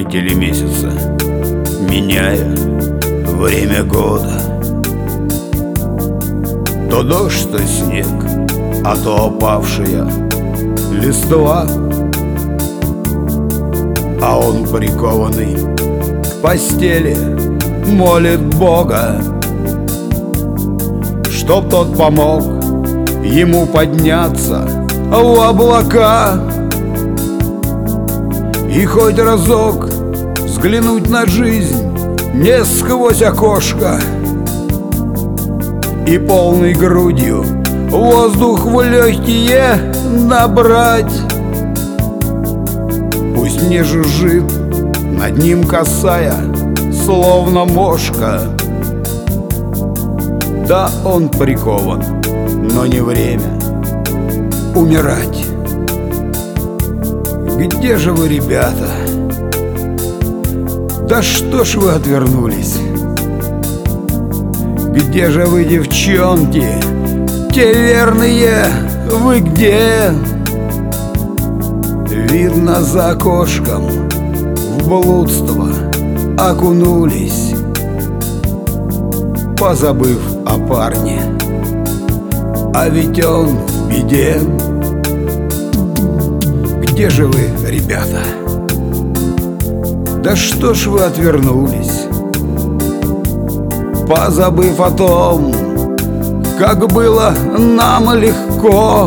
Летели месяцы, меняя время года. То дождь, то снег, а то опавшая листва. А он, прикованный к постели, молит Бога, чтоб тот помог ему подняться в облака и хоть разок взглянуть на жизнь не сквозь окошко, и полной грудью воздух в легкие набрать. Пусть не жужжит над ним косая, словно мошка. Да, он прикован, но не время умирать. Где же вы, ребята? Да что ж вы отвернулись? Где же вы, девчонки? Те верные, вы где? Видно, за окошком в блудство окунулись, позабыв о парне. А ведь он в беде. Где же вы, ребята? Да что ж вы отвернулись, позабыв о том, как было нам легко,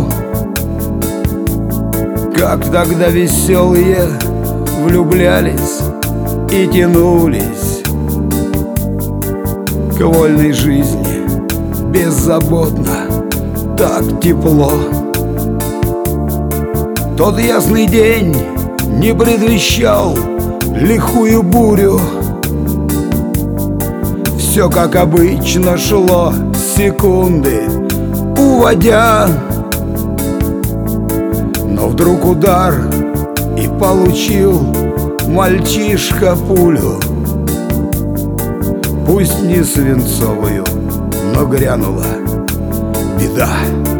как тогда веселые влюблялись и тянулись к вольной жизни беззаботно, так тепло. Тот ясный день не предвещал лихую бурю. Все как обычно шло, секунды уводя. Но вдруг удар, и получил мальчишка пулю. Пусть не свинцовую, но грянула беда.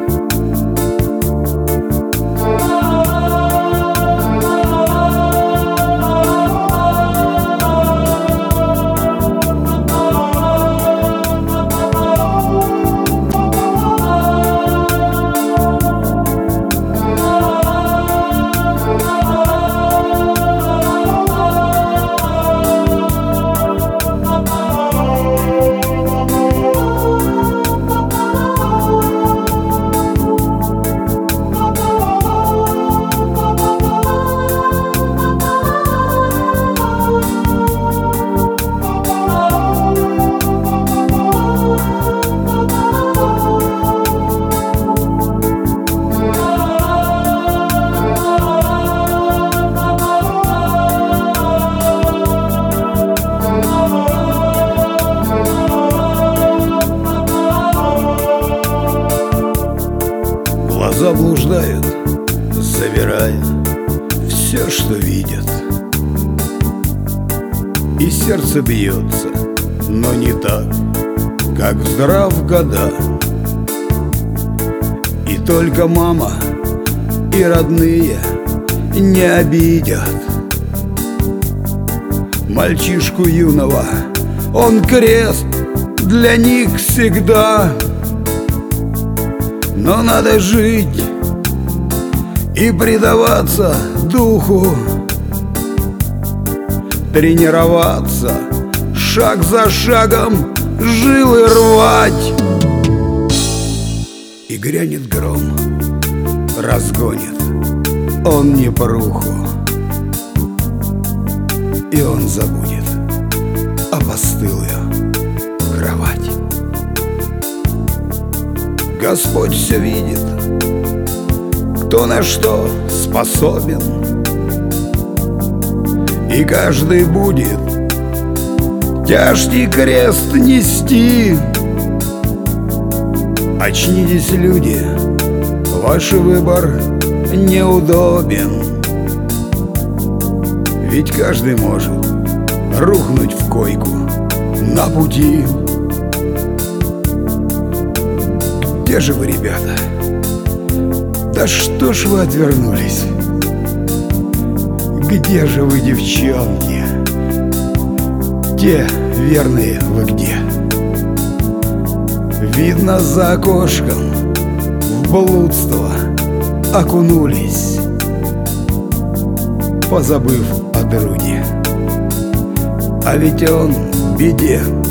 Глаза блуждают, забирая все, что видят, и сердце бьется, но не так, как в здрав года. И только мама и родные не обидят мальчишку юного, он крест для них всегда. Но надо жить и предаваться духу, тренироваться, шаг за шагом жилы рвать. И грянет гром, разгонит он непоруху, и он забудет опостылую кровать. Господь все видит, кто на что способен, и каждый будет тяжкий крест нести. Очнитесь, люди, ваш выбор неудобен, ведь каждый может рухнуть в койку на пути. Где же вы, ребята? Да что ж вы отвернулись? Где же вы, девчонки? Те верные вы где? Видно, за окошком в блудство окунулись, позабыв о друге. А ведь он в беде